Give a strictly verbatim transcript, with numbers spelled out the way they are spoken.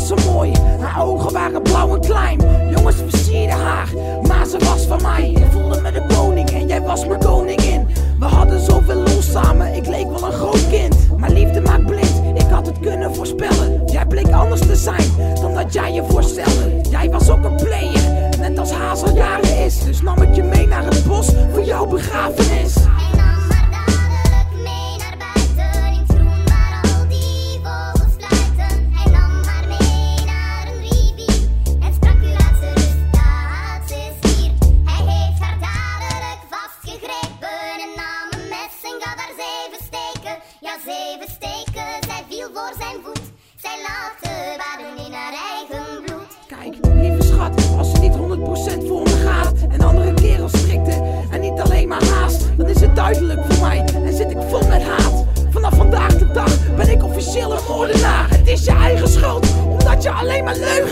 zo mooi, haar ogen waren blauw en klein. Jongens versierden haar, maar ze was van mij. Ik voelde me de koning en jij was mijn koningin. We hadden zoveel lol samen, ik leek wel een groot kind. Maar liefde maakt blind, ik had het kunnen voorspellen. Jij bleek anders te zijn dan dat jij je voorstelde. Jij was ook een player, net als Haas al jaren is. Dus nam ik je mee naar het bos voor jouw begrafenis. Zeven steken, zij viel voor zijn voet. Zij lachte baden in haar eigen bloed. Kijk, lieve schat, als ze niet honderd procent voor me gaat en andere kerels strikte en niet alleen maar haast, dan is het duidelijk voor mij en zit ik vol met haat. Vanaf vandaag de dag ben ik officieel een moordenaar. Het is je eigen schuld, omdat je alleen maar leugen